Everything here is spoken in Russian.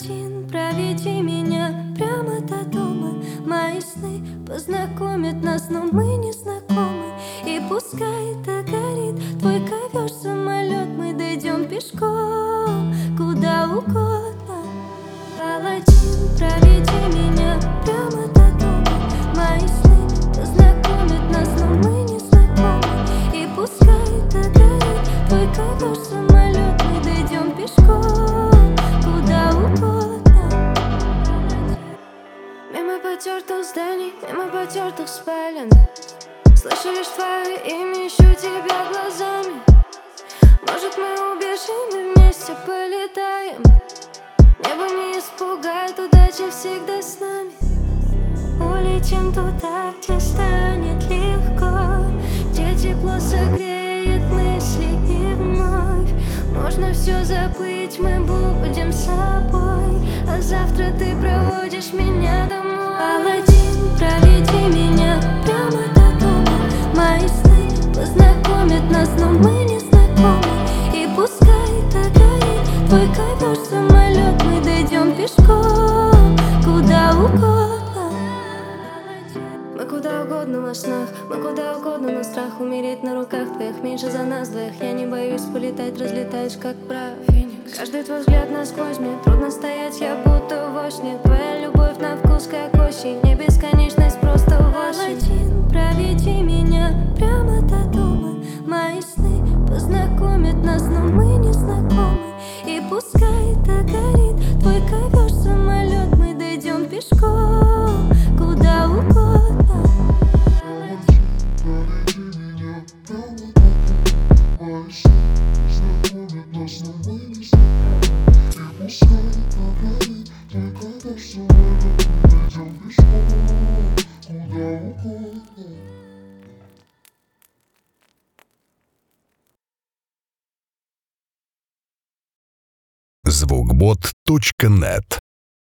Алладин, проведи меня прямо до дома. Мои сны познакомят нас, но мы не знакомы. И пускай догорит твой ковер-самолет, мы дойдем пешком куда угодно. Алладин, проведи меня прямо до дома. Мои сны познакомят нас, но мы не знакомы. И пускай догорит твой ковер-самолет, мы дойдем пешком куда угодно. Мимо потертых зданий, мимо потертых спален, слышу лишь твое имя, ищу тебя глазами. Может, мы убежим и вместе полетаем. Небо не испугает, удача всегда с нами. Улетим туда, где станет легко, где тепло согреет мысли и вновь можно все забыть, мы будем собой. А завтра ты проводишь меня домой. Алладин, проведи меня прямо до дома. Мои сны познакомят нас, но мы не знакомы. И пускай догорит твой ковер-самолет, мы дойдем пешком куда угодно. Мы куда угодно во снах, мы куда угодно, но страх умереть на руках твоих меньше за нас двоих. Я не боюсь полетать, разлетаюсь как прах. Каждый твой взгляд насквозь, мне трудно стоять, я будто во сне. Твоя любовь на вкус как осень, не бесконечность, просто восемь. Алладин, проведи меня прямо до дома. Мои сны познакомят нас, но мы не знакомы. И пускай догорит твой ковер-самолет, мы дойдем пешком куда угодно. Звукбот.нет